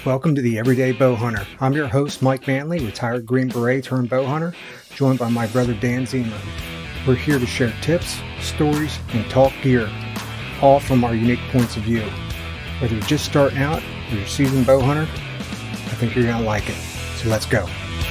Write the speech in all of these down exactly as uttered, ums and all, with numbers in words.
Welcome to the Everyday Bow Hunter. I'm your host, Mike Manley, retired Green Beret turned bow hunter, joined by my brother Dan Ziemer. We're here to share tips, stories, and talk gear, all from our unique points of view. Whether you're just starting out or you're a seasoned bow hunter, I think you're going to like it. So let's go.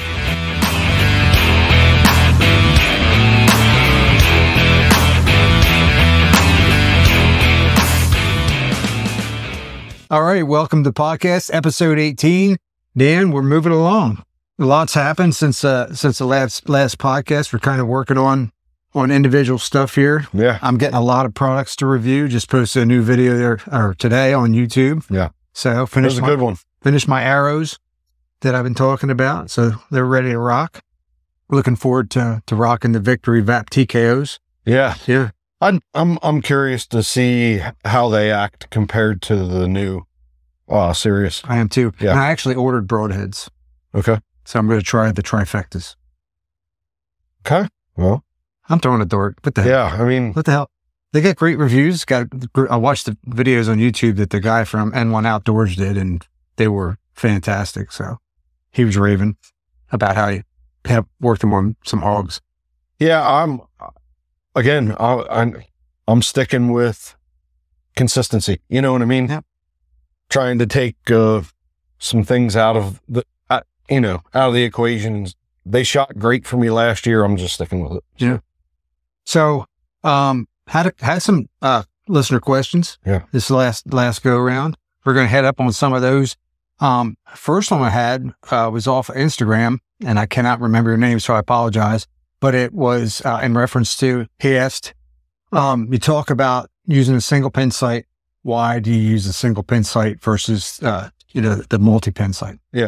All right, welcome to the podcast, episode eighteen. Dan, we're moving along. A lot's happened since uh, since the last last podcast. We're kind of working on on individual stuff here. Yeah, I'm getting a lot of products to review. Just posted a new video there or today on YouTube. Yeah, so finished that was a my, good one. Finished my arrows that I've been talking about, so they're ready to rock. Looking forward to to rocking the Victory V A P T K Os. Yeah, yeah. I'm I'm I'm curious to see how they act compared to the new uh Sirius. I am too. Yeah. And I actually ordered broadheads. Okay. So I'm going to try the trifectas. Okay. Well, I'm throwing a dart. What the hell? yeah, I mean, What the hell? They get great reviews. Got I watched the videos on YouTube that the guy from N one Outdoors did, and they were fantastic. So he was raving about how he had worked him on some hogs. yeah, I'm again, I, I'm I'm sticking with consistency. You know what I mean? Yeah. Trying to take uh, some things out of the, uh, you know, out of the equations. They shot great for me last year. I'm just sticking with it. Yeah. So, um, had a, had some uh listener questions. Yeah. This last last go around, we're going to head up on some of those. Um, first one I had uh, was off of Instagram, and I cannot remember your name, so I apologize. But it was uh, in reference to, he asked, um, you talk about using a single pin sight. Why do you use a single pin sight versus, uh, you know, the multi-pin sight? Yeah.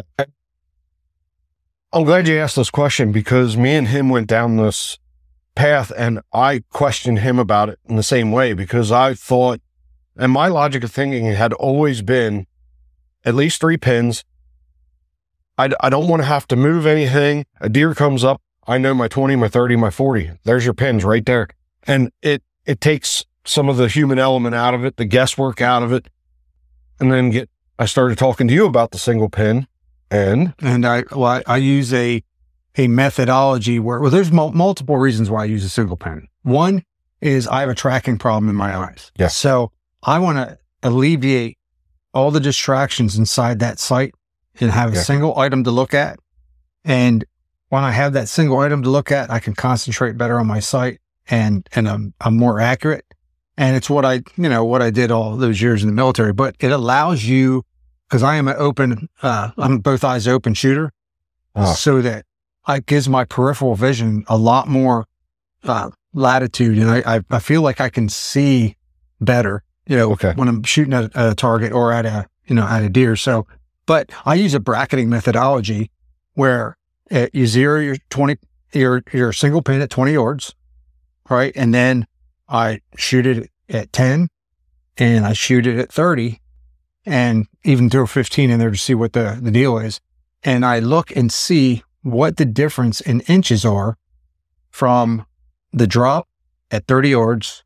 I'm glad you asked this question because me and him went down this path and I questioned him about it in the same way because I thought, and my logic of thinking had always been at least three pins. I, I don't want to have to move anything. A deer comes up. I know my twenty, my thirty, my forty. There's your pins right there. And it, it takes some of the human element out of it, the guesswork out of it. And then get, I started talking to you about the single pin and. And I, well, I, I use a, a methodology where, well, there's mul- multiple reasons why I use a single pin. One is I have a tracking problem in my eyes. Yeah. So I want to alleviate all the distractions inside that sight and have a Yeah. single item to look at. And when I have that single item to look at, I can concentrate better on my sight and, and I'm, I'm more accurate. And it's what I, you know, what I did all those years in the military, but it allows you, because I am an open, uh, I'm both eyes open shooter, Oh. so that it gives my peripheral vision a lot more uh, latitude. And I, I, I feel like I can see better, you know, Okay. when I'm shooting at a target or at a, you know, at a deer. So, but I use a bracketing methodology where uh, you zero your twenty, your, your single pin at twenty yards, right? And then I shoot it at ten and I shoot it at thirty and even throw fifteen in there to see what the, the deal is. And I look and see what the difference in inches are from the drop at thirty yards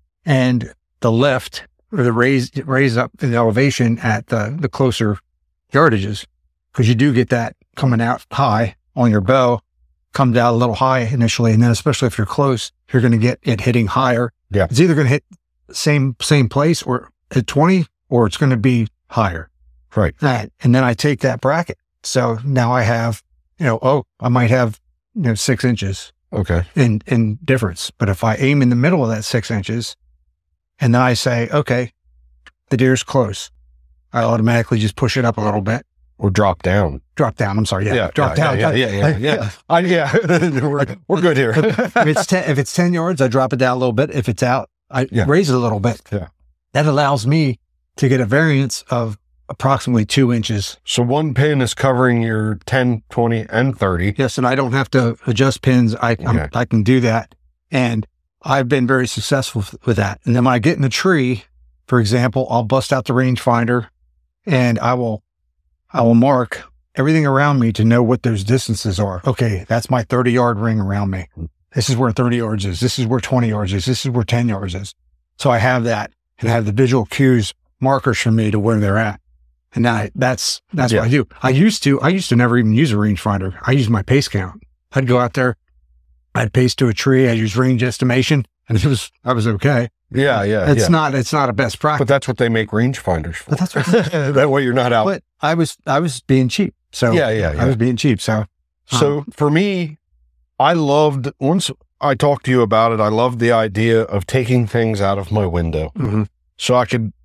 and the lift or the raise, raise up in the elevation at the, the closer yardages. Cause you do get that coming out high on your bow, comes out a little high initially. And then especially if you're close, you're going to get it hitting higher. Yeah. It's either going to hit same, same place or at twenty, or it's going to be higher. Right. That, and then I take that bracket. So now I have, you know, oh, I might have, you know, six inches Okay. in, in difference. But if I aim in the middle of that six inches and then I say, okay, the deer's close, I automatically just push it up a little bit. Or drop down. Drop down. I'm sorry. Yeah. drop yeah, down. Yeah. Yeah. Yeah. Yeah. yeah. I, yeah. we're, we're good here. if it's ten, if it's ten yards, I drop it down a little bit. If it's out, I Yeah. raise it a little bit. Yeah. That allows me to get a variance of approximately two inches. So one pin is covering your ten, twenty, and thirty. Yes, and I don't have to adjust pins. I I'm, Okay. I can do that, and I've been very successful with that. And then when I get in the tree, for example, I'll bust out the rangefinder, and I will I will mark everything around me to know what those distances are. Okay, that's my thirty yard ring around me. This is where thirty yards is. This is where twenty yards is. This is where ten yards is. So I have that and have the visual cues, markers for me to where they're at. And I, that's, that's Yeah. what I do. I used to, I used to never even use a rangefinder. I used my pace count. I'd go out there, I'd pace to a tree, I'd use range estimation, and it was, I was okay. Yeah, yeah. It's yeah. not, it's not a best practice. But that's what they make rangefinders for. But that's what, That way you're not out. but I was, I was being cheap. So Yeah, yeah, yeah. I was being cheap. So, So for me, I loved, once I talked to you about it, I loved the idea of taking things out of my window mhm. so I could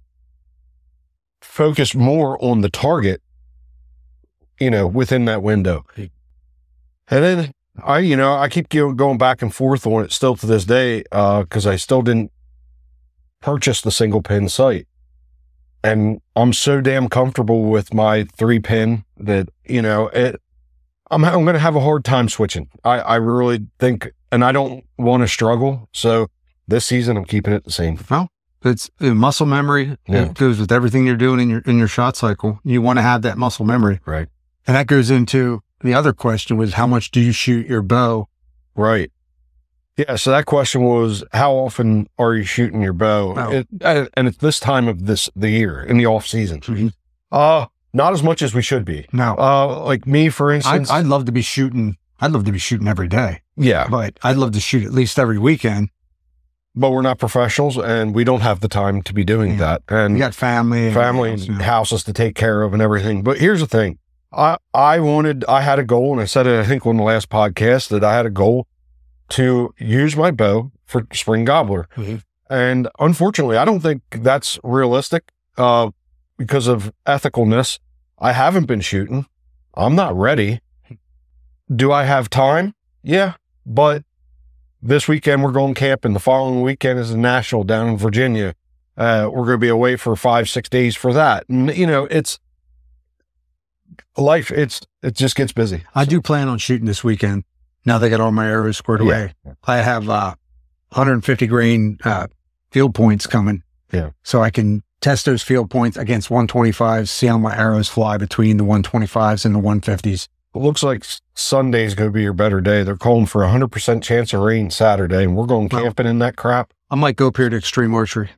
focus more on the target, you know, within that window. And then I, you know, I keep go- going back and forth on it still to this day, uh, cause I still didn't purchase the single pin sight. And I'm so damn comfortable with my three pin that, you know, it, I'm, I'm going to have a hard time switching. I, I really think, and I don't want to struggle. So this season I'm keeping it the same. Well, it's uh, muscle memory. Yeah. It goes with everything you're doing in your, in your shot cycle. You want to have that muscle memory. Right. And that goes into the other question was how much do you shoot your bow? Right. Yeah. So that question was, how often are you shooting your bow? Oh. It, and and it's this time of this, the year in the off season. Mhm. Uh, not as much as we should be. No, Uh, like me, for I'd, instance. I'd love to be shooting. I'd love to be shooting every day, yeah. but I'd love to shoot at least every weekend. But we're not professionals and we don't have the time to be doing Yeah. that. And You got family, and family everything and else, you know. houses to take care of and everything. But here's the thing. I, I wanted, I had a goal, and I said it, I think, on the last podcast, that I had a goal to use my bow for spring gobbler. Mhm. And unfortunately, I don't think that's realistic, uh, because of ethicalness. I haven't been shooting. I'm not ready. Do I have time? Yeah. But this weekend we're going camping. The following weekend is a national down in Virginia. Uh, we're going to be away for five, six days for that. And, you know, it's life. It's, it just gets busy. I do plan on shooting this weekend. Now they got all my arrows squared Yeah. away. I have uh, one hundred fifty grain uh, field points coming. Yeah. So I can test those field points against one twenty-fives, see how my arrows fly between the one twenty-fives and the one fifties. It looks like Sunday's going to be your better day. They're calling for a one hundred percent chance of rain Saturday, and we're going Well- camping in that crap. I might go up here to Extreme Archery.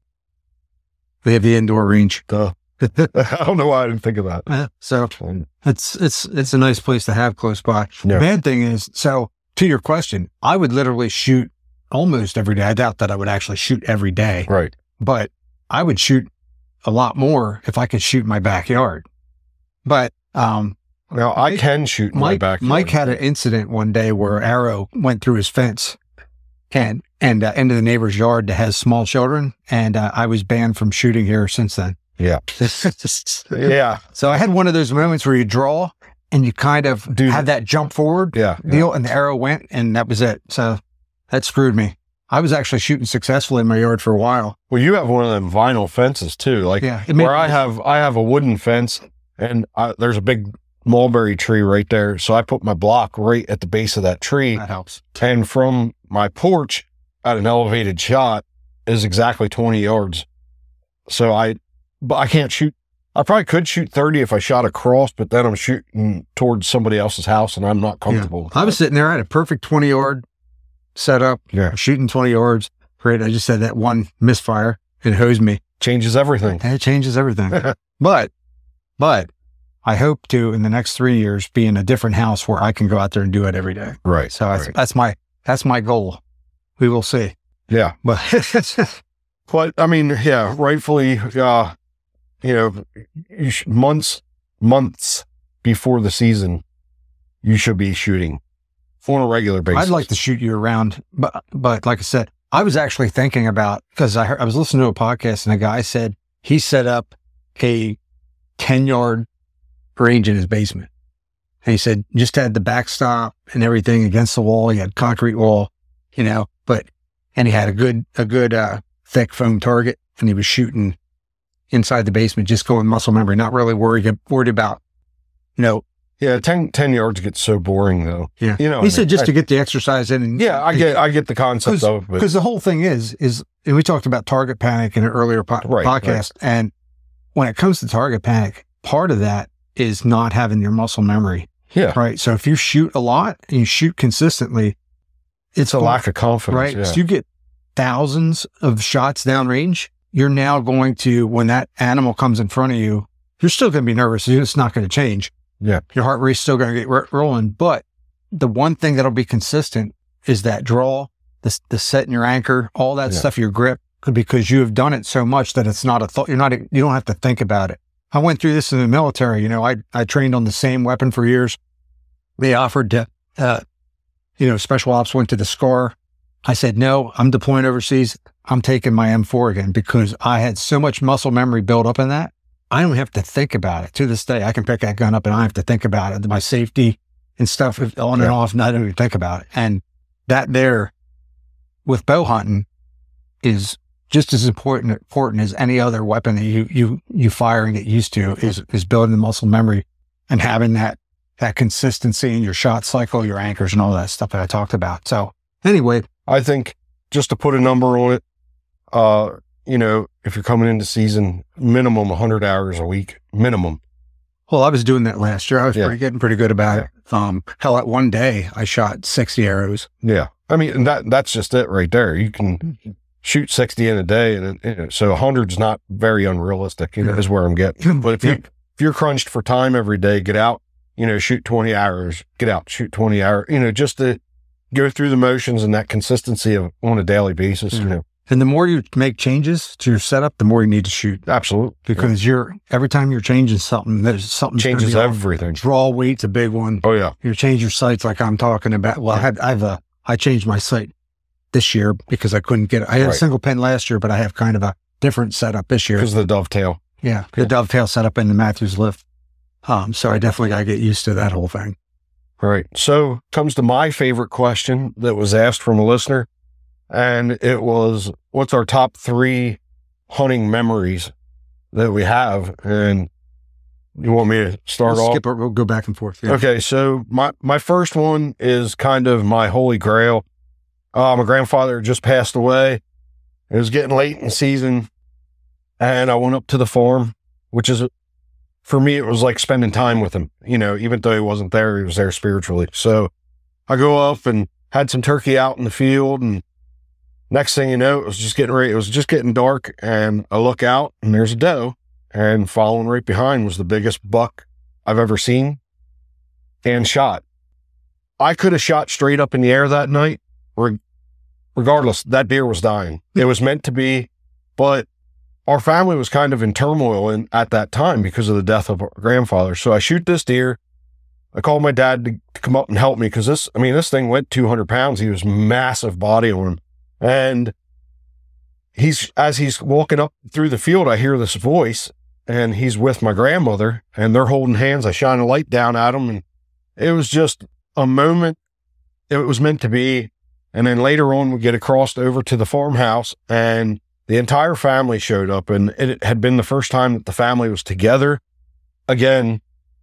They have the indoor range. Duh. I don't know why I didn't think of that. Uh, so Um, it's it's it's a nice place to have close by. Yeah. The bad thing is, so to your question, I would literally shoot almost every day. I doubt that I would actually shoot every day, Right. but I would shoot a lot more if I could shoot in my backyard. But um, Now, I Mike- can shoot in my Mike backyard. Mike had an incident one day where an arrow went through his fence and and uh, into the neighbor's yard that has small children, and uh, I was banned from shooting here since then. Yeah. Yeah. So I had one of those moments where you draw and you kind of Dude. have that jump forward Yeah. yeah. deal, and the arrow went, and that was it. So that screwed me. I was actually shooting successfully in my yard for a while. Well, you have one of them vinyl fences too. Like Yeah, it made- where I have, I have a wooden fence, and I, there's a big mulberry tree right there. So I put my block right at the base of that tree, That helps. and from my porch at an elevated shot is exactly twenty yards. So I, but I can't shoot. I probably could shoot thirty if I shot across, but then I'm shooting towards somebody else's house, and I'm not comfortable. with I was that. sitting there, I had a perfect twenty yard setup, Yeah. shooting twenty yards. Great. I just had that one misfire. It hosed me. Changes everything. And it changes everything. but, but I hope to, in the next three years, be in a different house where I can go out there and do it every day. Right. So that's, right. that's my, that's my goal. We will see. Yeah. But But I mean, yeah, rightfully, uh, you know, you sh- months, months before the season, you should be shooting on a regular basis. I'd like to shoot you around, but, but like I said, I was actually thinking about, because I heard, I was listening to a podcast and a guy said he set up a ten yard range in his basement. And he said, just had the backstop and everything against the wall. He had concrete wall, you know, but, and he had a good, a good, uh, thick foam target, and he was shooting inside the basement, just going muscle memory, not really worried, worried about, you know, Yeah, ten, ten yards gets so boring though. yeah. You know, He I said mean, just I- to get the exercise in. And Yeah, I get, I get the concept of it, but because the whole thing is, is, and we talked about target panic in an earlier po- Right, podcast. And when it comes to target panic, part of that is not having your muscle memory, yeah, right? So if you shoot a lot and you shoot consistently, it's a going- lack of confidence. right? Yeah. So you get thousands of shots downrange. You're now going to, when that animal comes in front of you, you're still going to be nervous. It's not going to change. Yeah. Your heart rate's still going to get r- rolling. But the one thing that'll be consistent is that draw, the, the setting your anchor, all that Yeah. stuff, your grip, because you have done it so much that it's not a thought. You're not, you don't have to think about it. I went through this in the military. You know, I, I trained on the same weapon for years. They offered to, uh, you know, special ops went to the SCAR. I said, no, I'm deploying overseas. I'm taking my M four again because I had so much muscle memory built up in that. I don't have to think about it. To this day, I can pick that gun up and I don't have to think about it. My safety and stuff on Yeah. and off, and I don't even think about it. And that there with bow hunting is just as important important as any other weapon that you you you fire and get used to is is building the muscle memory and having that that consistency in your shot cycle, your anchors, and all that stuff that I talked about. So anyway, I think just to put a number on it, uh, you know, if you're coming into season, minimum one hundred hours a week, minimum. well, I was doing that last year. I was Yeah. pretty, getting pretty good about it. Um, hell, at one day I shot sixty arrows. Yeah. I mean, and that that's just it right there. You can shoot sixty in a day. And it, you know, so one hundred is not very unrealistic, you know, Yeah. is where I'm getting. But if you, Yeah. if you're crunched for time every day, get out, you know, shoot twenty hours, get out, shoot twenty hours, you know, just to go through the motions and that consistency of on a daily basis, you Yeah. know, And the more you make changes to your setup, the more you need to shoot absolutely. because you're every time you're changing something, there's something Changes everything. Draw weight's a big one. Oh yeah. You change your sights like I'm talking about. Well, I had I've uh, I changed my sight this year because I couldn't get it. I had Right. a single pin last year, but I have kind of a different setup this year. Because of the dovetail. Yeah, the dovetail setup in the Matthews lift. Um, so I definitely got to get used to that whole thing. All right. So comes to my favorite question that was asked from a listener. And it was, what's our top three hunting memories that we have? And you want me to start We'll off? skip it. We'll go back and forth. Yeah. Okay. So my, my first one is kind of my holy grail. Uh, my grandfather just passed away. It was getting late in season. And I went up to the farm, which is, for me, it was like spending time with him. You know, even though he wasn't there, he was there spiritually. So I go up and had some turkey out in the field. And next thing you know, it was just getting ready. It was just getting dark. And I look out and there's a doe. And following right behind was the biggest buck I've ever seen and shot. I could have shot straight up in the air that night. Re- regardless, that deer was dying. It was meant to be, but our family was kind of in turmoil in, at that time because of the death of our grandfather. So I shoot this deer. I called my dad to, to come up and help me because this, I mean, this thing went two hundred pounds. He was massive body on him. And he's, as he's walking up through the field, I hear this voice and he's with my grandmother and they're holding hands. I shine a light down at him and it was just a moment. It was meant to be. And then later on, we get across over to the farmhouse and the entire family showed up, and it had been the first time that the family was together again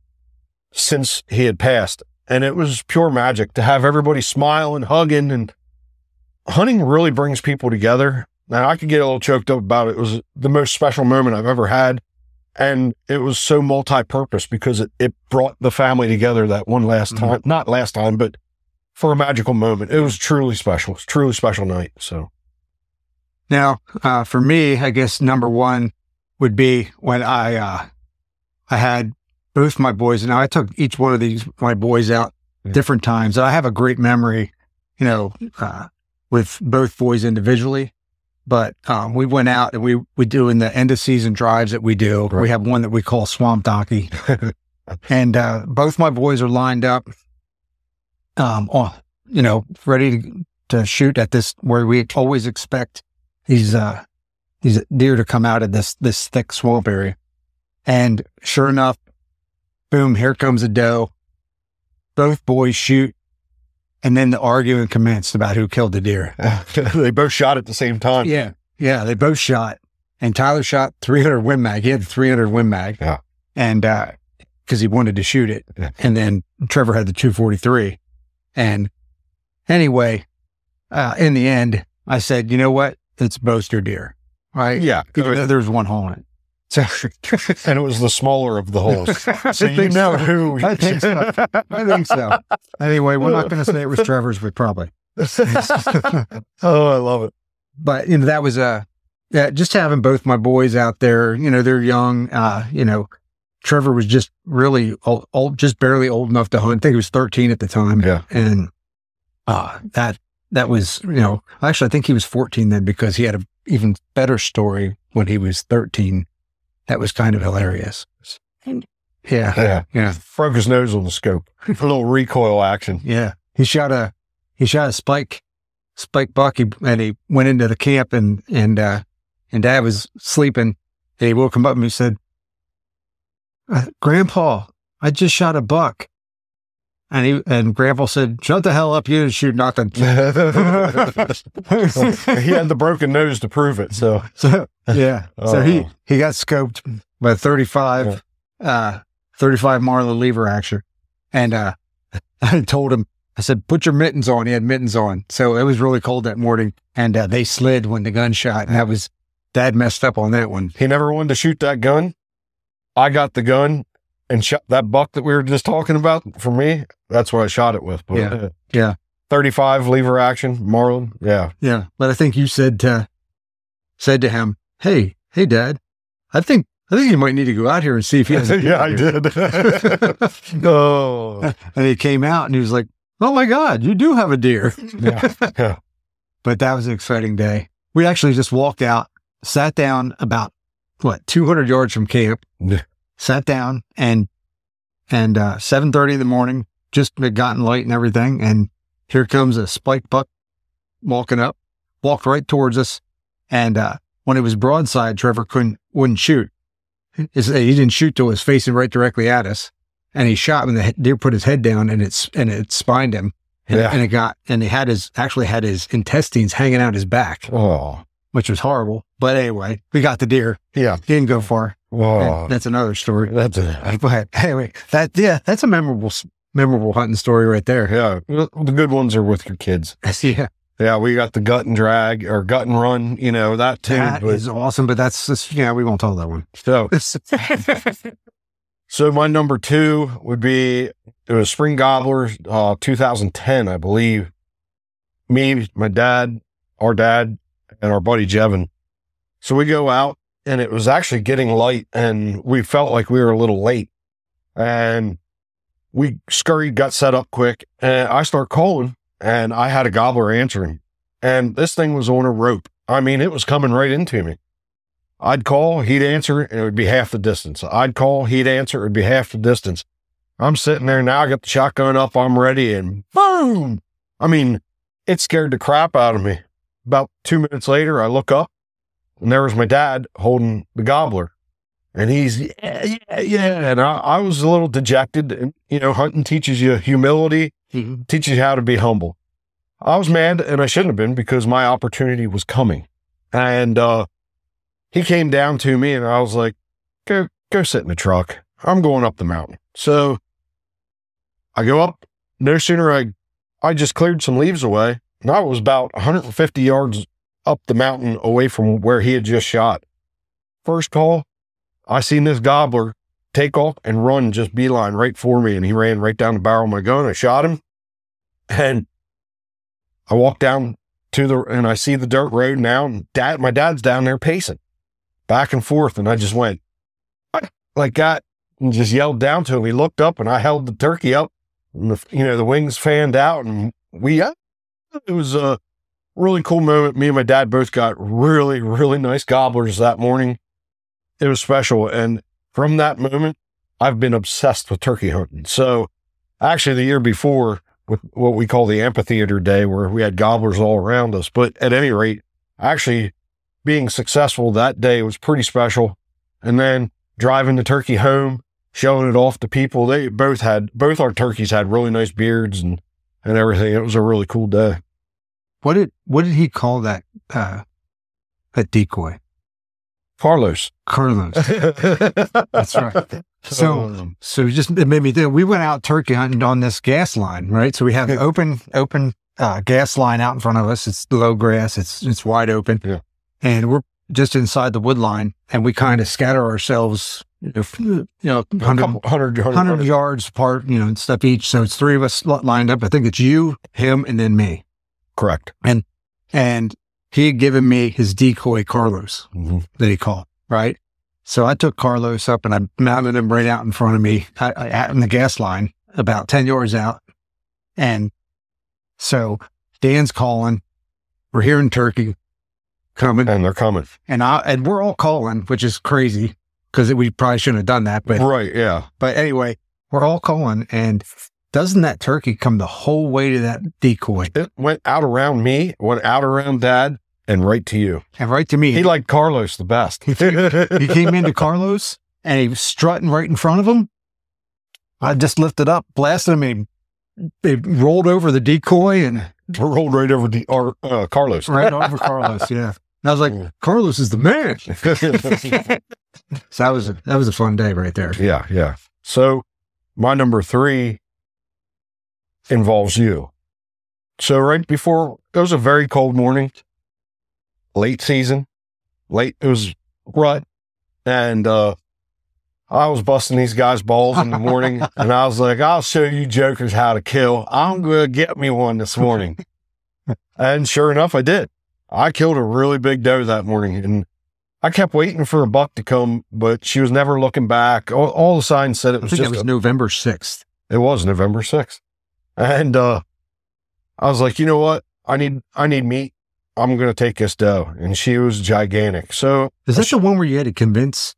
since he had passed. And it was pure magic to have everybody smiling, hugging, and hunting really brings people together. Now I could get a little choked up about it. It was the most special moment I've ever had. And it was so multi-purpose because it, it brought the family together that one last Mm-hmm. time, not last time, but for a magical moment. It was truly special. It was a truly special night. So. Now, uh, for me, I guess number one would be when I, uh, I had both my boys. Now I took each one of these, my boys out Yeah. different times. I have a great memory, you know, uh, with both boys individually, but, um, we went out and we, we do in the end of season drives that we do. Right. We have one that we call Swamp Donkey and, uh, both my boys are lined up, um, on, you know, ready to, to shoot at this where we always expect these, uh, these deer to come out of this, this thick swamp area. And sure enough, boom, here comes a doe. Both boys shoot. And then the arguing commenced about who killed the deer. They both shot at the same time. Yeah. Yeah. They both shot. And Tyler shot three hundred Win Mag. He had three hundred Win Mag. Yeah. And, uh, cause he wanted to shoot it. Yeah. And then Trevor had the two forty-three. And anyway, uh, in the end, I said, you know what? It's Boaster deer, right? Yeah. There- There's one hole in it. So, And it was the smaller of the holes. So I you think know so. who. I think so. I think so. Anyway, we're not going to say it was Trevor's, but probably. Oh, I love it. But, you know, that was a, yeah, just having both my boys out there, you know, they're young, uh, you know, Trevor was just really old, old, just barely old enough to hunt. I think he was thirteen at the time. Yeah. And uh, that, that was, you know, actually, I think he was fourteen then because he had an even better story when he was thirteen. That was kind of hilarious. Yeah. Yeah. Yeah. Broke his nose on the scope. A little recoil action. Yeah. He shot a, he shot a spike, spike buck, he, and he went into the camp and, and, uh, and Dad was sleeping. And he woke him up and he said, uh, Grandpa, I just shot a buck. And he, and Grandpa said, shut the hell up. You didn't shoot nothing. He had the broken nose to prove it. So, so yeah. Oh. So he, he got scoped by thirty-five, yeah. uh, thirty-five Marlin lever action. And, uh, I told him, I said, put your mittens on. He had mittens on. So it was really cold that morning and, uh, they slid when the gun shot. And that was, Dad messed up on that one. He never wanted to shoot that gun. I got the gun and shot that buck that we were just talking about. For me, that's what I shot it with. But, yeah. Uh, yeah. thirty-five lever action, Marlin. Yeah. Yeah. But I think you said to, said to him, Hey, hey, Dad, I think, I think you might need to go out here and see if he has a yeah, I did. Oh. And he came out and he was like, oh my God, you do have a deer. Yeah. Yeah. But that was an exciting day. We actually just walked out, sat down about, what, two hundred yards from camp, yeah. sat down and, and, uh, seven thirty in the morning, just had gotten light and everything. And here comes a spike buck walking up, walked right towards us. And, uh, when it was broadside, Trevor couldn't, wouldn't shoot. His, he didn't shoot till it was facing right directly at us. And he shot when the deer put his head down and it's, and it spined him. And, Yeah. and it got, and he had his, actually had his intestines hanging out his back, Oh. which was horrible. But anyway, we got the deer. Yeah. He didn't go far. Oh. And that's another story. That's it. But anyway, that, yeah, that's a memorable, memorable hunting story right there. Yeah. The good ones are with your kids. Yeah. Yeah. We got the gut and drag or gut and run, you know, that too. That but, is awesome, but that's just, yeah, we won't tell that one. so, so my number two would be, it was Spring Gobbler, uh, two thousand ten, I believe. Me, my dad, our dad, and our buddy Jevin. So we go out and it was actually getting light and we felt like we were a little late and we scurried, got set up quick and I start calling and I had a gobbler answering and this thing was on a rope. I mean, it was coming right into me. I'd call, he'd answer, and it would be half the distance. I'd call, he'd answer, it would be half the distance. I'm sitting there now, I got the shotgun up, I'm ready, and boom! I mean, it scared the crap out of me. About two minutes later, I look up, and there was my dad holding the gobbler. And he's, yeah, yeah, yeah. And I, I was a little dejected. And, you know, hunting teaches you humility, Mm-hmm. teaches you how to be humble. I was mad, and I shouldn't have been because my opportunity was coming. And uh, he came down to me, and I was like, go, go sit in the truck. I'm going up the mountain. So I go up. No sooner I, I just cleared some leaves away, and I was about one hundred fifty yards up the mountain away from where he had just shot. First call, I seen this gobbler take off and run just beeline right for me, and he ran right down the barrel of my gun. I shot him, and I walked down to the, and I see the dirt road now, and dad, my dad's down there pacing back and forth, and I just went like that and just yelled down to him. He looked up, and I held the turkey up, and the, you know, the wings fanned out, and we, it was a really cool moment. Me and my dad both got really, really nice gobblers that morning. It was special. And from that moment, I've been obsessed with turkey hunting. So actually the year before with what we call the amphitheater day where we had gobblers all around us. But at any rate, actually being successful that day was pretty special. And then driving the turkey home, showing it off to people. They both had, both our turkeys had really nice beards and, and everything. It was a really cool day. What did, what did he call that, uh, that decoy? Carlos. Carlos. That's right. So, so just, it made me think, we went out turkey hunting on this gas line, right? So we have open, open, uh, gas line out in front of us. It's low grass. It's, it's wide open. Yeah. And we're just inside the wood line and we kind of scatter ourselves, you know, you know, one hundred, one hundred, one hundred yards apart, you know, and stuff each. So it's three of us lined up. I think it's you, him, and then me. Correct. And, and he had given me his decoy Carlos mm-hmm. that he called, right? So I took Carlos up and I mounted him right out in front of me I, I, out in the gas line, about ten yards out. And so Dan's calling. We're hearing turkey coming. And they're coming. And I and we're all calling, which is crazy because we probably shouldn't have done that. But right, yeah. But anyway, we're all calling, and doesn't that turkey come the whole way to that decoy? It went out around me, went out around Dad, and right to you. And right to me. He liked Carlos the best. He came into Carlos, and he was strutting right in front of him. I just lifted up, blasted him, and he, he rolled over the decoy and rolled right over the or, uh, Carlos. Right over Carlos, yeah. And I was like, Carlos is the man. So that was a, that was a fun day right there. Yeah, yeah. So my number three involves you. So right before, it was a very cold morning, late season, late, it was rut, and uh, I was busting these guys' balls in the morning, and I was like, I'll show you jokers how to kill. I'm going to get me one this morning. And sure enough, I did. I killed a really big doe that morning, and I kept waiting for a buck to come, but she was never looking back. All, all the signs said it was I think just it was a, November sixth. It was November sixth. And uh, I was like, you know what? I need I need meat. I'm going to take this doe. And she was gigantic. So is that the one where you had to convince?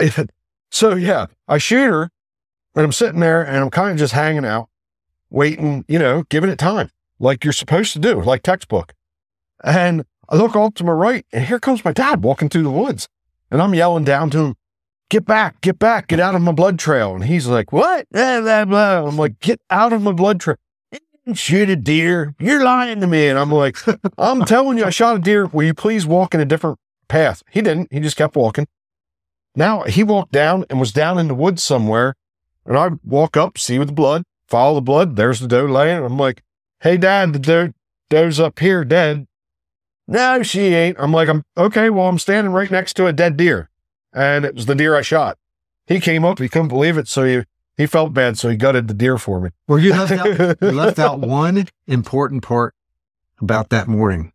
So yeah, I shoot her, and I'm sitting there, and I'm kind of just hanging out, waiting, you know, giving it time, like you're supposed to do, like textbook. And I look off to my right, and here comes my dad walking through the woods. And I'm yelling down to him, get back, get back, get out of my blood trail. And he's like, what? Blah, blah, blah. I'm like, get out of my blood trail. Shoot a deer. You're lying to me. And I'm like, I'm telling you, I shot a deer. Will you please walk in a different path? He didn't. He just kept walking. Now he walked down and was down in the woods somewhere. And I walk up, see with the blood, follow the blood. There's the doe laying. I'm like, hey, Dad, the doe, doe's up here dead. No, she ain't. I'm like, I'm okay. Well, I'm standing right next to a dead deer. And it was the deer I shot. He came up. He couldn't believe it. So he, he felt bad. So he gutted the deer for me. Well, you left out, you left out one important part about that morning.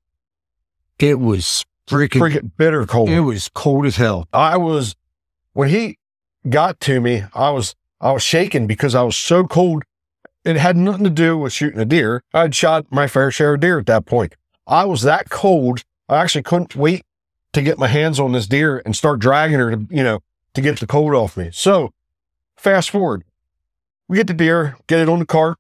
It was freaking, freaking bitter cold. It was cold as hell. I was, when he got to me, I was, I was shaking because I was so cold. It had nothing to do with shooting a deer. I'd shot my fair share of deer at that point. I was that cold. I actually couldn't wait to get my hands on this deer and start dragging her to, you know, to get the cold off me. So fast forward, we get the deer, get it on the cart,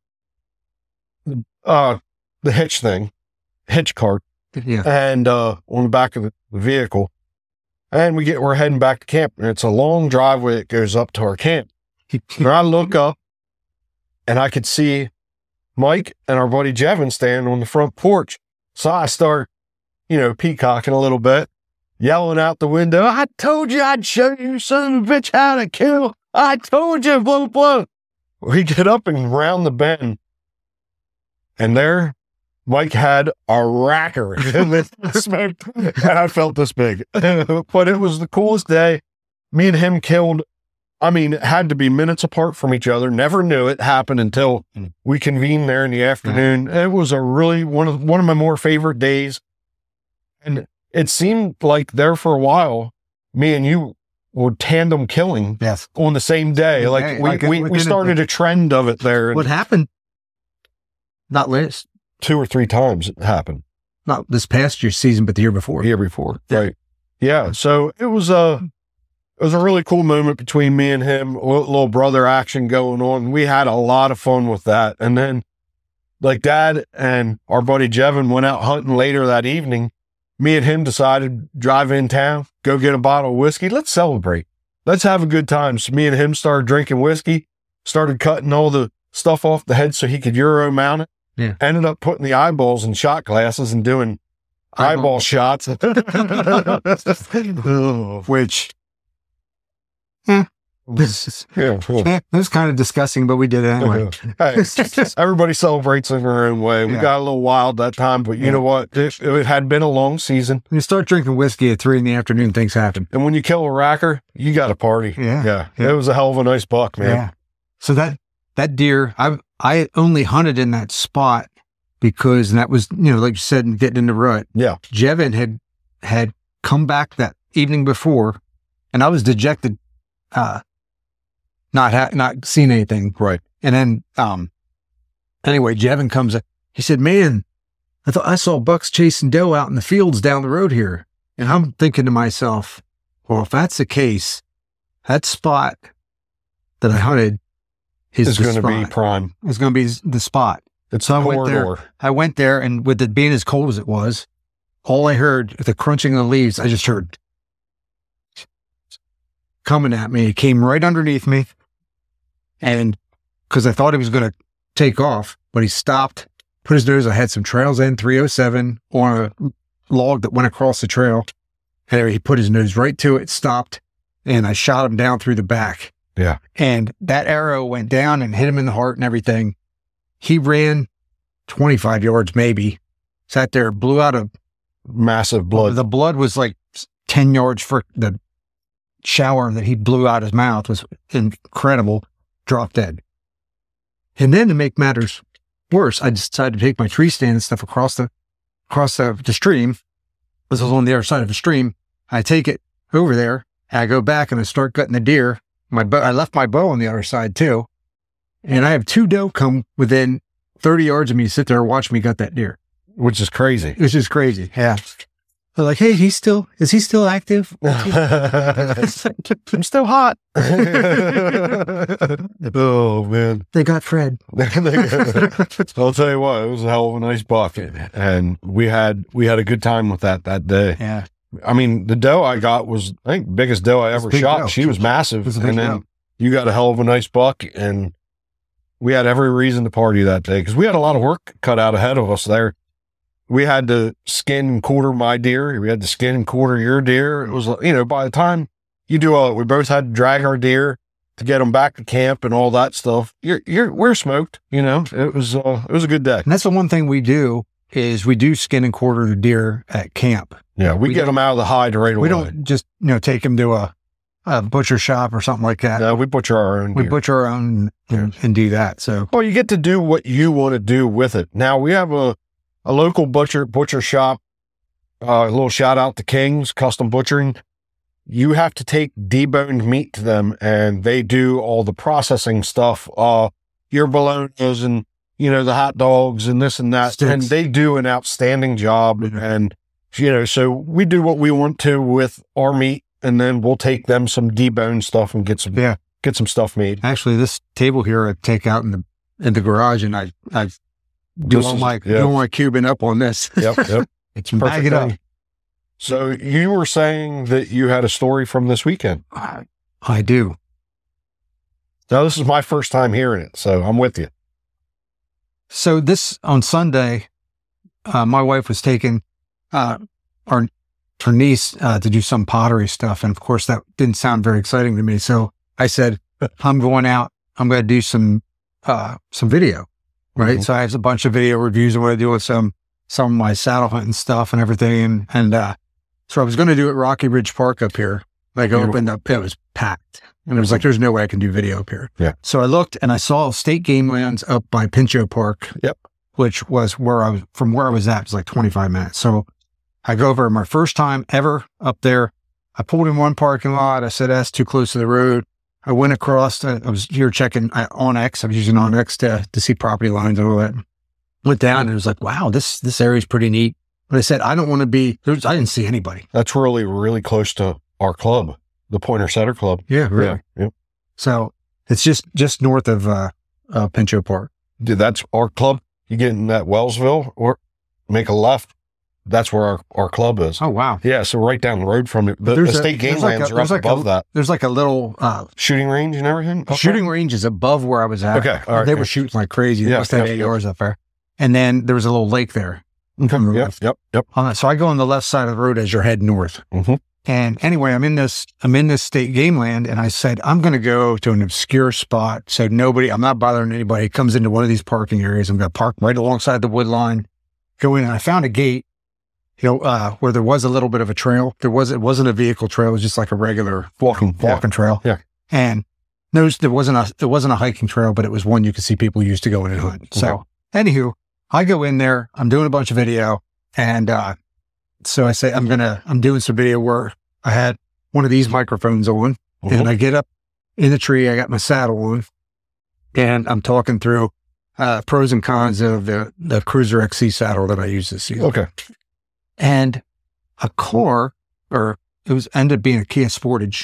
uh, the hitch thing, hitch cart, yeah, and uh, on the back of the vehicle. And we get, we're heading back to camp, and it's a long driveway that goes up to our camp. And I look up, and I could see Mike and our buddy Jevin standing on the front porch. So I start, you know, peacocking a little bit, yelling out the window, I told you I'd show you, son of a bitch, how to kill. I told you, blah, blah. We get up and round the bend, and there Mike had a racker in smoke, and I felt this big. But it was the coolest day. Me and him killed, I mean, it had to be minutes apart from each other. Never knew it happened until we convened there in the afternoon. It was a really, one of, one of my more favorite days. And it seemed like there for a while, me and you were tandem killing yes. on the same day. Like okay, we, like we, we started a trend of it there. What happened? Not last. Two or three times it happened. Not this past year season, but the year before. The year before. Yeah. Right. Yeah. So it was a, it was a really cool moment between me and him, a little brother action going on. We had a lot of fun with that. And then like Dad and our buddy Jevin went out hunting later that evening. Me and him decided drive in town, go get a bottle of whiskey. Let's celebrate. Let's have a good time. So me and him started drinking whiskey, started cutting all the stuff off the head so he could Euro mount it. Yeah. Ended up putting the eyeballs in shot glasses and doing eyeball, eyeball shots. Which, eh, this yeah, cool. eh, it was kind of disgusting, but we did it anyway. Hey, everybody celebrates in their own way. We yeah. got a little wild that time, but you yeah. know what? It, it had been a long season. When you start drinking whiskey at three in the afternoon, things happen. And when you kill a racker, you got a party. Yeah. yeah. Yeah. It was a hell of a nice buck, man. Yeah. So that, that deer, I I only hunted in that spot because, and that was, you know, like you said, getting in the rut. Yeah. Jevin had, had come back that evening before and I was dejected, uh, not ha- not seeing anything. Right. And then, um, anyway, Jevin comes up. He said, "Man, I thought I saw bucks chasing doe out in the fields down the road here." And I'm thinking to myself, well, if that's the case, that spot that I hunted is It's the going to be spot. prime. It's going to be the spot. It's So a I went there. corridor. I went there, and with it being as cold as it was, all I heard, the crunching of the leaves, I just heard coming at me. It came right underneath me. And because I thought he was going to take off, but he stopped, put his nose. I had some Trails N three oh seven on a log that went across the trail. And he put his nose right to it, stopped, and I shot him down through the back. Yeah. And that arrow went down and hit him in the heart and everything. He ran twenty-five yards, maybe, sat there, blew out a Massive blood. The blood was like ten yards for the shower that he blew out his mouth was incredible. Dropped dead. And then to make matters worse, I decided to take my tree stand and stuff across the across the, the stream. This was on the other side of the stream. I take it over there. And I go back and I start cutting the deer. My bow, I left my bow on the other side too. And I have two doe come within thirty yards of me, sit there and watch me gut that deer. Which is crazy. It's just crazy. Yeah. They're like, hey, he's still, is he still active? I'm still hot. Oh, man. They got Fred. I'll tell you what, it was a hell of a nice buck. And we had we had a good time with that that day. Yeah. I mean, the doe I got was, I think, biggest doe I ever big shot. doe. She was massive. was a big And then doe. you got a hell of a nice buck. And we had every reason to party that day because we had a lot of work cut out ahead of us there. We had to skin and quarter my deer. We had to skin and quarter your deer. It was, you know, by the time you do all, we both had to drag our deer to get them back to camp and all that stuff. You're, you're, we're smoked, you know, it was, uh, it was a good day. And that's the one thing we do is we do skin and quarter the deer at camp. Yeah. We, We get them out of the hide right away. We don't just, you know, take them to a, a butcher shop or something like that. No, we butcher our own we deer. butcher our own and, and do that. So Well, you get to do what you want to do with it. Now we have a, a local butcher, butcher shop, uh, a little shout out to King's Custom Butchering. You have to take deboned meat to them and they do all the processing stuff, uh, your bolognas and, you know, the hot dogs and this and that. Sticks. And they do an outstanding job. And, you know, so we do what we want to with our meat and then we'll take them some deboned stuff and get some, yeah, get some stuff made. actually this table here I take out in the, in the garage and I, I do This all is- my, yeah. do all my cubing up on this. Yep. Yep. It's perfect. Bag it up. thing. So you were saying that you had a story from this weekend. I, I do. Now, this is my first time hearing it, so I'm with you. So this on Sunday, uh, my wife was taking uh, our her niece uh, to do some pottery stuff, and of course that didn't sound very exciting to me. So I said, "I'm going out. I'm going to do some uh, some video, right?" Mhm. So I have a bunch of video reviews of what I do with some some of my saddle hunting stuff and everything, and and uh, so I was going to do it at Rocky Ridge Park up here. Like Beautiful. opened up, it was packed, and it was like, "There's no way I can do video up here." Yeah. So I looked and I saw state game lands up by Pinchot Park. Yep. Which was where I was, from where I was at, it was like twenty-five minutes. So I go over my first time ever up there. I pulled in one parking lot. I said, that's too close to the road. I went across. I was here checking uh, OnX. I was using OnX to, to see property lines and all that. Went down and it was like, wow, this, this area is pretty neat. But I said, I don't want to be, there was, I didn't see anybody. That's really, really close to our club, the Pointer Setter Club. Yeah, Yeah. Yep. So it's just, just north of uh, uh, Pinchot Park. Dude, that's our club. You get in that Wellsville or make a left. That's where our, our club is. Oh, wow. Yeah, so right down the road from it. The, There's the a- state game there's like a- lands are up there's like above a- that. There's like a little uh, Shooting range and everything? up shooting range is above where I was at. Okay, all right, They yeah. were shooting like crazy. They Yeah, must have yeah, eight yeah. yards up there. And then there was a little lake there. there? on the Yep, left. yep, yep. On that. So I go on the left side of the road as you're heading north. Mhm. And anyway, I'm in this, I'm in this state game land and I said, I'm going to go to an obscure spot. So nobody, I'm not bothering anybody. Comes into one of these parking areas. I'm going to park right alongside the wood line, go in and I found a gate, you know, uh, where there was a little bit of a trail. There was, it wasn't a vehicle trail. It was just like a regular Walking, yeah. walking trail. Yeah. And those, there wasn't a, it wasn't a hiking trail, but it was one you could see people used to go in and hunt. So anywho, I go in there, I'm doing a bunch of video and, uh, so I say, I'm going to, I'm doing some video where I had one of these microphones on, Mhm. and I get up in the tree. I got my saddle on, and I'm talking through uh, pros and cons of the, the Cruiser X C saddle that I use this season. Okay. And a car, or it was ended up being a Kia Sportage,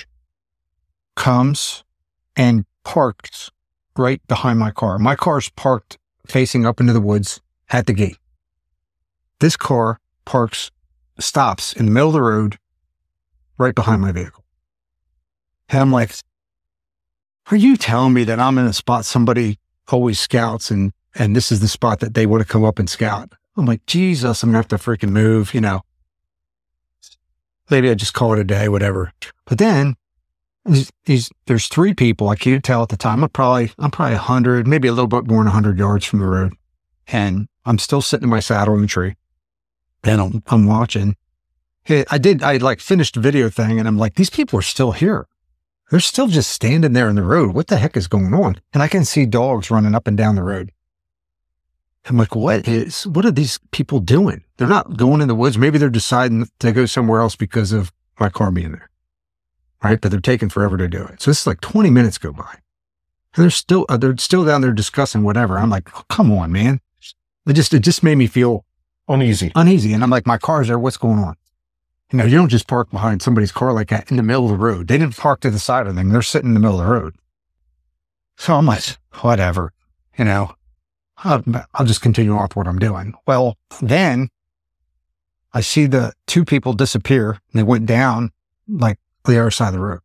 comes and parks right behind my car. My car's parked facing up into the woods at the gate. This car parks, stops in the middle of the road right behind my vehicle. And I'm like, are you telling me that I'm in a spot somebody always scouts and, and this is the spot that they would have come up and scout? I'm like, Jesus, I'm gonna have to freaking move, you know. Maybe I just call it a day, whatever. But then he's, he's, there's three people. I can't tell at the time. I'm probably, I'm probably a hundred, maybe a little bit more than a hundred yards from the road. And I'm still sitting in my saddle in the tree. And I'm, I'm watching. Hey, I did, I like finished the video thing and I'm like, these people are still here. They're still just standing there in the road. What the heck is going on? And I can see dogs running up and down the road. I'm like, what is, what are these people doing? They're not going in the woods. Maybe they're deciding to go somewhere else because of my car being there. Right. But they're taking forever to do it. So this is like twenty minutes go by. And they're still, uh, they're still down there discussing whatever. I'm like, oh, come on, man. It just, it just made me feel Uneasy. uneasy. And I'm like, my car's there. What's going on? You know, you don't just park behind somebody's car like that in the middle of the road. They didn't park to the side of them. They're sitting in the middle of the road. So I'm like, whatever, you know, I'll, I'll just continue on with what I'm doing. Well, then I see the two people disappear and they went down like the other side of the road.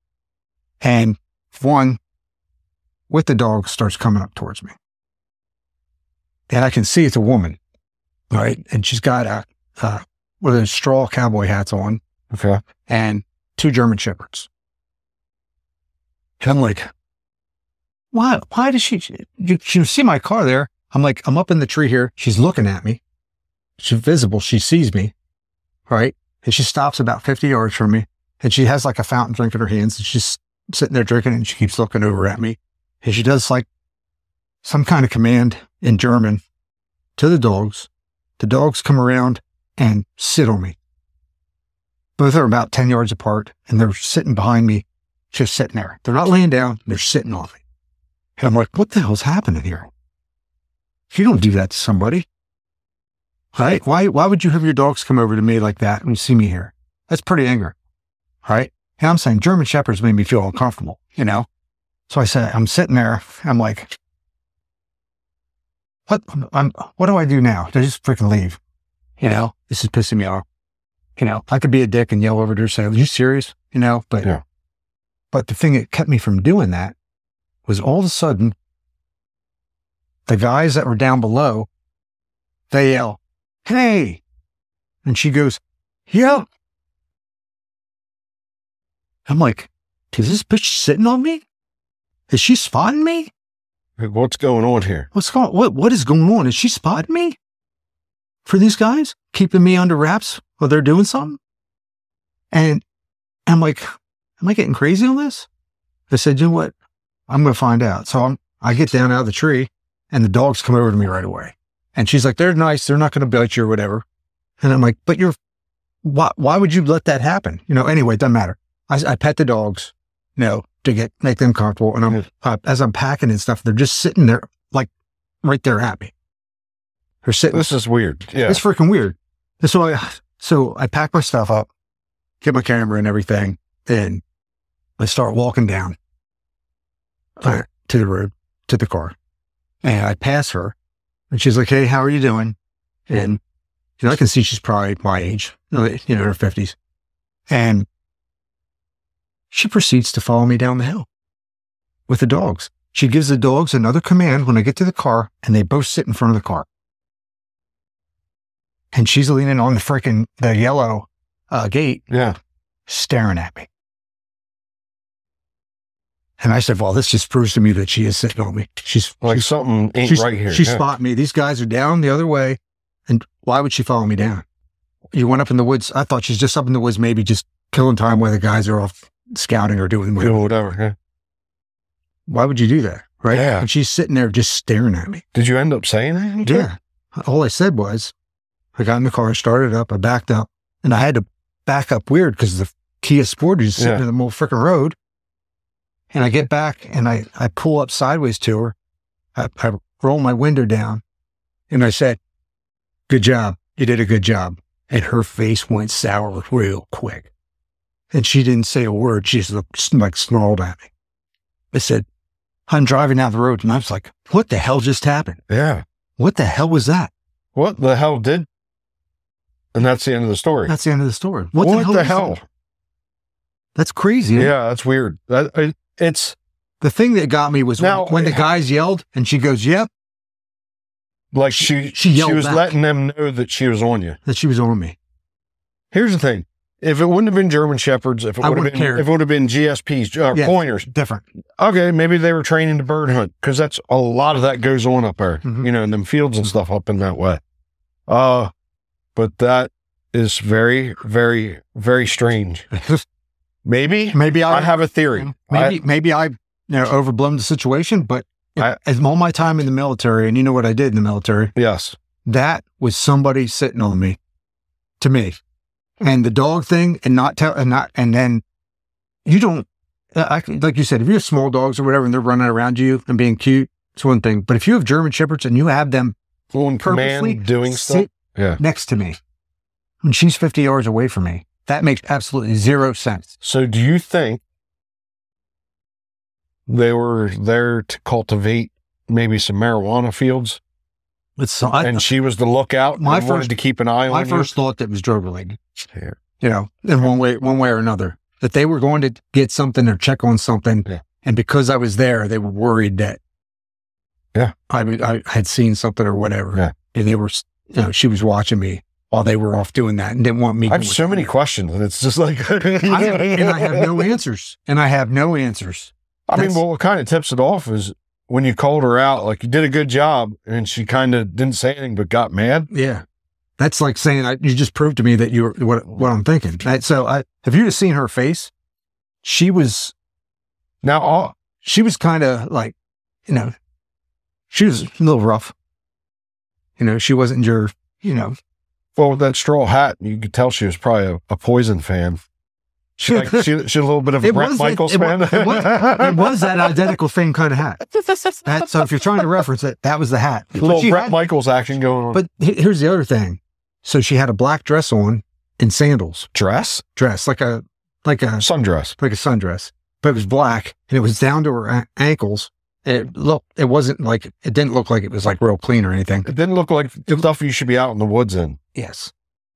And one with the dog starts coming up towards me. And I can see it's a woman, right? And she's got a, uh, one of those straw cowboy hats on. Okay. And two German Shepherds. I'm like, why, why does she, you, you see my car there? I'm like, I'm up in the tree here. She's looking at me. She's visible. She sees me. Right. And she stops about fifty yards from me and she has like a fountain drink in her hands and she's sitting there drinking it and she keeps looking over at me. And she does like some kind of command in German to the dogs. The dogs come around and sit on me. Both are about ten yards apart and they're sitting behind me, just sitting there. They're not laying down. They're sitting on me. And I'm like, what the hell's happening here? You don't do that to somebody. Right? Why, why would you have your dogs come over to me like that when you see me here? That's pretty angry. Right? And I'm saying German Shepherds made me feel uncomfortable, you know? So I said, I'm sitting there. I'm like, what, I'm, what do I do now? Do I just freaking leave? You know, this is pissing me off. You know, I could be a dick and yell over to her and say, are you serious? You know, but, Yeah. but the thing that kept me from doing that was all of a sudden, the guys that were down below, they yell, hey. And she goes, yeah. I'm like, is this bitch sitting on me? Is she spotting me? What's going on here? What's going, what, what is going on? Is she spotting me? For these guys, keeping me under wraps while they're doing something? And I'm like, am I getting crazy on this? I said, you know what? I'm going to find out. So I'm, I get down out of the tree and the dogs come over to me right away. And she's like, they're nice. They're not going to bite you or whatever. And I'm like, but you're, why, why would you let that happen? You know, anyway, it doesn't matter. I, I pet the dogs, you know, to get, make them comfortable. And I'm, uh, as I'm packing and stuff, they're just sitting there, like right there at me. They're sitting. This is weird. Yeah. It's freaking weird. So I, so I pack my stuff up, get my camera and everything, and I start walking down uh, to the road, to the car. And I pass her and she's like, hey, how are you doing? And, you know, I can see she's probably my age, you know, in her fifties. And she proceeds to follow me down the hill with the dogs. She gives the dogs another command when I get to the car and they both sit in front of the car. And she's leaning on the freaking, the yellow uh, gate, Yeah. staring at me. And I said, well, this just proves to me that she is sitting on me. She's Like she's, something ain't she's, right here. She Yeah. spot me. These guys are down the other way. And why would she follow me down? You went up in the woods. I thought she's just up in the woods, maybe just killing time while the guys are off scouting or doing whatever. Doing whatever. Yeah. Why would you do that? Right? Yeah. And she's sitting there just staring at me. Did you end up saying anything? to her? Yeah. All I said was, I got in the car, started up, I backed up, and I had to back up weird because the Kia Sportage sitting Yeah. in the middle of the freaking road. And I get back and I, I pull up sideways to her. I, I roll my window down and I said, good job. You did a good job. And her face went sour real quick. And she didn't say a word. She just looked, like snarled at me. I said, I'm driving down the road and I was like, what the hell just happened? Yeah. What the hell was that? What the hell did? And that's the end of the story. That's the end of the story. What, What the hell? the was hell? that? That's crazy. Yeah, that's weird. That I, it's The thing that got me was Now- when, when the guys yelled and she goes, yep, like she she she, yelled was back. letting them know that she was on you. that she was on me. Here's the thing: if it wouldn't have been German Shepherds, if it I would have wouldn't been, care. if it would have been G S Ps, uh, Yeah. pointers, Different. okay, maybe they were training to bird hunt because that's a lot of that goes on up there, Mhm. you know, in them fields and stuff up in that way. Uh, but that is very, very, very strange. Maybe maybe I, I have a theory. maybe, maybe I, you know, overblown the situation, but I- as all my time in the military, and you know what I did in the military, I, yes, that was somebody sitting on me, to me, and the dog thing, and not tell, and not, and then you don't, I, like you said, if you have small dogs or whatever, and they're running around you and being cute, it's one thing. But if you have German Shepherds and you have them on purposely command doing stuff. sit Yeah. next to me, when she's fifty yards away from me, that makes absolutely zero sense. So, do you think they were there to cultivate maybe some marijuana fields, It's so, I, and she was the lookout My and wanted first- to keep an eye my on first thought that was drug related. you? Yeah. You know, in one way, one way or another, that they were going to get something or check on something, Yeah. and because I was there, they were worried that, Yeah. I would- I had seen something or whatever, Yeah. and they were, you know, she was watching me while they were off doing that and didn't want me. I have going so many through questions, and it's just like, it. I have, and I have no answers, and I have no answers. I mean, That's- well, what kind of tips it off is when you called her out, like you did a good job, and she kind of didn't say anything but got mad. Yeah. That's like saying, I, you just proved to me that you were what, what I'm thinking. Right? So I, if you had seen her face, she was, Now, all, she was kind of like, you know, she was a little rough. You know, she wasn't your, you know, well, with that straw hat, you could tell she was probably a, a Poison fan. She like she, she a little bit of a It Brett was- Michaels it fan. was- it was- it was that identical same kind of hat. That, so if you're trying to reference it, that was the hat. a But little she Brett had- Michaels action going on. But he- here's the other thing. So she had a black dress on and sandals, dress, dress like a, like a, sundress. like a sundress, but it was black and it was down to her a- ankles. And it looked, it wasn't like, it didn't look like it was like real clean or anything. It didn't look like stuff you should be out in the woods in. Yes.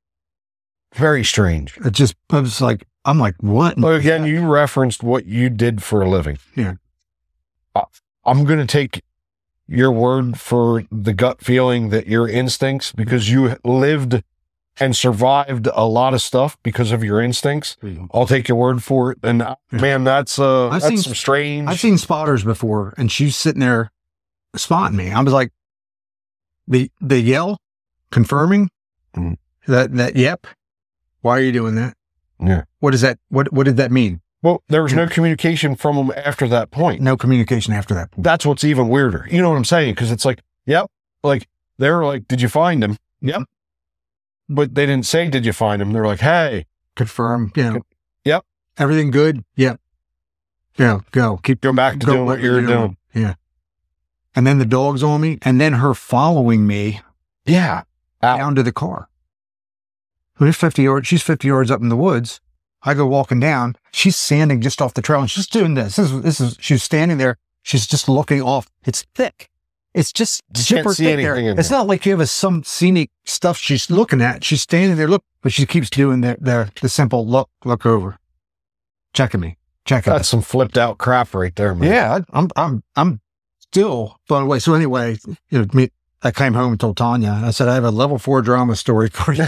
Very strange. It just, I was like, I'm like, what? Well, again, you referenced what you did for a living. Yeah. I- I'm going to take your word for the gut feeling that your instincts, because you lived and survived a lot of stuff because of your instincts. I'll take your word for it. And uh, man, that's uh, I've that's seen- some strange. I've seen spotters before and she's sitting there spotting me. I was like, the, the yell confirming Mhm. that, that, yep. Why are you doing that? Yeah. What is that? What, what did that mean? Well, there was no communication from them after that point. No communication after that. That's what's even weirder. You know what I'm saying? Because it's like, yep, like they were like, did you find him? Yep. But they didn't say, did you find him? They're like, hey, Confirm, you know. Yep. Everything good? Yep. Yeah, go. Keep go back to go doing what you're doing. Yeah. And then the dog's on me, and then her following me Yeah. Out. down to the car. We're fifty yards. She's fifty yards up in the woods. I go walking down. She's standing just off the trail, and she's doing this. This is this is. She's standing there. She's just looking off. It's thick. It's just You can't super see thick there. anything in It's there. not like you have a, some scenic stuff she's looking at. She's standing there, look, but she keeps doing the the, the simple look, look over, checking me, checking. That's some flipped out crap right there, man. Yeah, I, I'm, I'm, I'm still blown away. So anyway, you know, me, I came home and told Tanya. I said I have a level four drama story for you.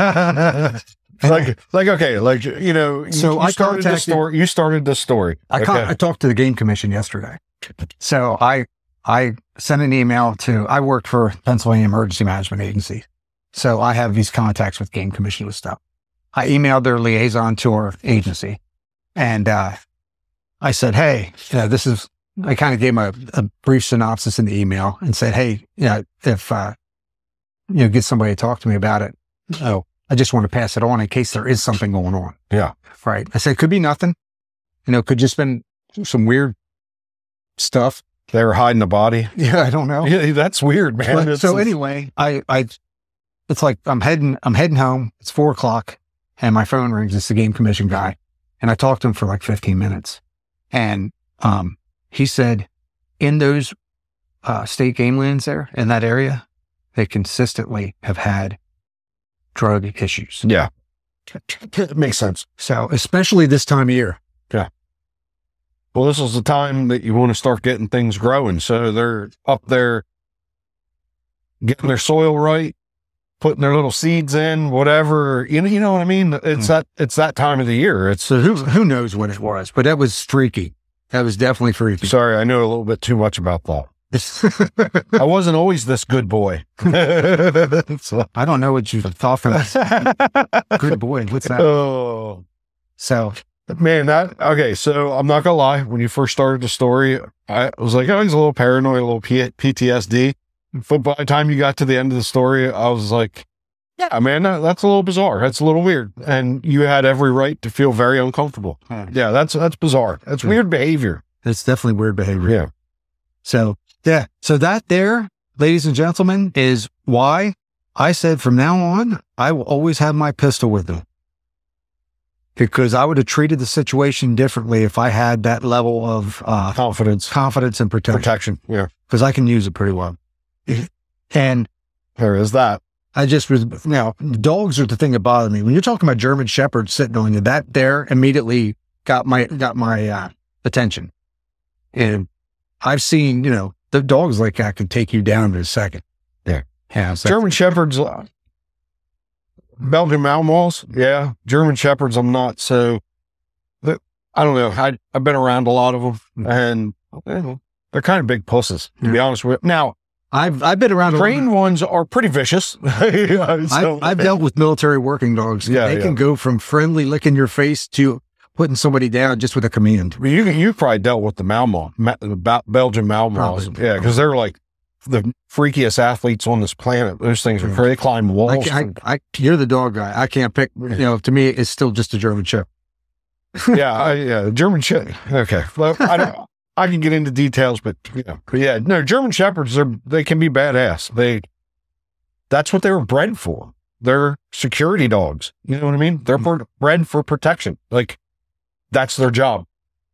like, like, okay, like, you know, So you I started the contacted- story. You started the story. I, okay. con- I talked to the game commission yesterday. So I, I sent an email to, I worked for Pennsylvania Emergency Management Agency. So I have these contacts with game commission with stuff. I emailed their liaison to our agency and, uh, I said, hey, you know, this is, I kind of gave them a, a brief synopsis in the email and said, hey, you know, if, uh, you know, get somebody to talk to me about it. Oh, I just want to pass it on in case there is something going on. Yeah. Right. I said, could be nothing. You know, could just been some weird stuff. They were hiding the body. Yeah, I don't know. Yeah, that's weird, man. But, so anyway, I, I, it's like I'm heading, I'm heading home. It's four o'clock, and my phone rings. It's the game commission guy, and I talked to him for like fifteen minutes, and um, he said, in those uh, state game lands there in that area, they consistently have had drug issues. Yeah, it makes sense. So especially this time of year. Yeah. Well, this is the time that you want to start getting things growing. So they're up there getting their soil right, putting their little seeds in, whatever. You know, you know what I mean? It's mm. that it's that time of the year. It's so who who knows what it was, but that was streaky. That was definitely freaky. Sorry, I know a little bit too much about that. I wasn't always this good boy. So, I don't know what you thought from that. Good boy. What's that? Oh, so. Man, that, okay, so I'm not gonna lie, when you first started the story, I was like, oh, he's a little paranoid, a little P- PTSD. But by the time you got to the end of the story, I was like, yeah, man, that, that's a little bizarre. That's a little weird. And you had every right to feel very uncomfortable. Hmm. Yeah, that's that's bizarre. That's weird behavior. It's definitely weird behavior. Yeah. So, yeah. So that there, ladies and gentlemen, is why I said from now on, I will always have my pistol with me. Because I would have treated the situation differently if I had that level of uh, confidence, confidence and protection. Protection, yeah. Because I can use it pretty well. And there is that. I just was, now, dogs are the thing that bothered me. When you're talking about German Shepherds sitting on you, that there immediately got my got my uh, attention. And I've seen, you know, the dogs like that could take you down in a second. Yeah. Yeah. So German Shepherds. Uh, Belgian Malinois, yeah. German Shepherds, I'm not so. I don't know. I, I've been around a lot of them, and eh, they're kind of big pusses, to yeah. be honest with you. Now, I've I've been around. Trained ones are pretty vicious. yeah, so, I've, I've dealt with military working dogs. Yeah, they yeah. can go from friendly licking your face to putting somebody down just with a command. You you probably dealt with the Malinois, the Belgian Malinois, yeah, because they're like the freakiest athletes on this planet. Those things are crazy. They climb walls. I, I, I, you're the dog guy. I can't pick. You know, to me, it's still just a German Shepherd. yeah, I, yeah, German Shepherd. Okay, well, I don't. I can get into details, but you know, but yeah, no, German Shepherds are they can be badass. They, that's what they were bred for. They're security dogs. You know what I mean? They're mm-hmm. bred for protection. Like that's their job.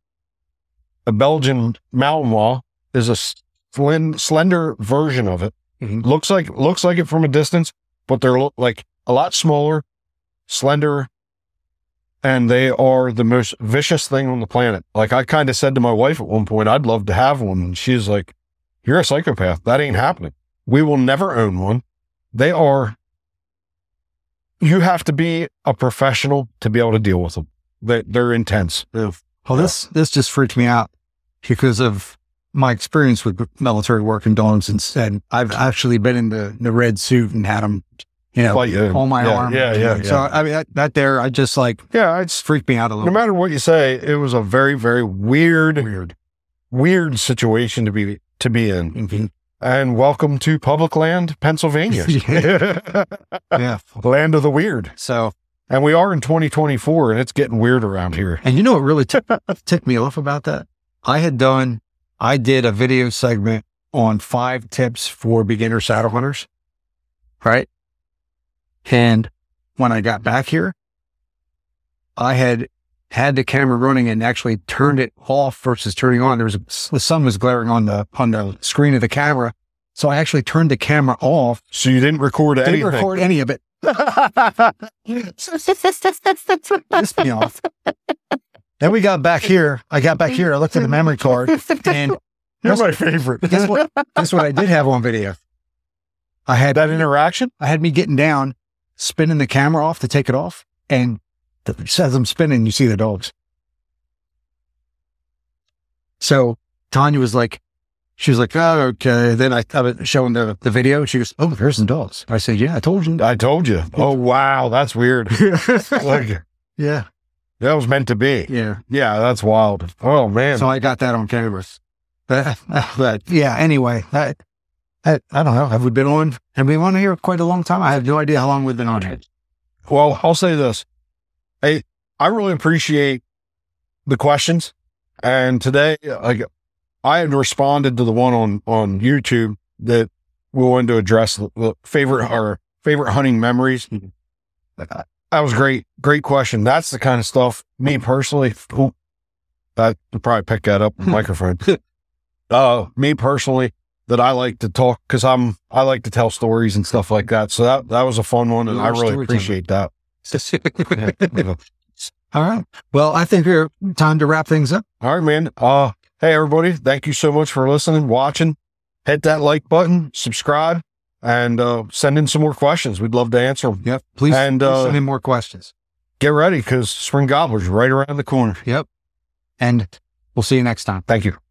A Belgian Malinois is a Slen- slender version of it. Mm-hmm. Looks like looks like it from a distance, but they're lo- like a lot smaller, slender, and they are the most vicious thing on the planet. Like I kind of said to my wife at one point, I'd love to have one, and she's like, "You're a psychopath. That ain't happening. We will never own one. They are. You have to be a professional to be able to deal with them. They, they're intense." Well, this this just freaked me out because of my experience with military working dogs, and, and I've actually been in the, the red suit and had them, you know, Fight, yeah. on my yeah, arm. Yeah, yeah, yeah. So, I mean, that, that there, I just like, yeah, it's freaked me out a little. No matter what you say, it was a very, very weird, weird, weird situation to be, to be in. Mm-hmm. And welcome to public land, Pennsylvania. Yeah. Land of the weird. So, and we are in twenty twenty-four and it's getting weird around here. And you know what really t- ticked me off about that? I had done, I did a video segment on five tips for beginner saddle hunters, right? And when I got back here, I had had the camera running and actually turned it off versus turning on. There was a, the sun was glaring on the on the screen of the camera, so I actually turned the camera off. So you didn't record didn't anything? Didn't record any of it. Pissed me off. Then we got back here. I got back here. I looked at the memory card, and you're my favorite. Guess what? Guess what I did have on video? I had that interaction. I had me getting down, spinning the camera off to take it off, and the, as I'm spinning, you see the dogs. So Tanya was like, she was like, "Oh, okay." Then I, I was showing the the video. She goes, "Oh, there's some dogs." I said, "Yeah, I told you. I told you." Oh wow, that's weird. Like, yeah. That was meant to be. Yeah. Yeah, that's wild. Oh, man. So I got that on cameras. But, but yeah, anyway, I, I, I don't know. Have we been on? Have we been on here quite a long time? I have no idea how long we've been on here. Well, I'll say this. Hey, I really appreciate the questions. And today, like, I had responded to the one on, on YouTube that we wanted to address the, the favorite, our favorite hunting memories. That was great. Great question. That's the kind of stuff, me personally, who, I could probably pick that up with the microphone. Uh, me personally, that I like to talk, because I'm I like to tell stories and stuff like that. So that that was a fun one, and You're I really appreciate that. All right. Well, I think we're time to wrap things up. All right, man. Uh, hey everybody, thank you so much for listening, watching. Hit that like button, subscribe, and uh, send in some more questions. We'd love to answer them. Yep. Please, and, please uh, send in more questions. Get ready, because Spring Gobbler's right around the corner. Yep. And we'll see you next time. Thank you.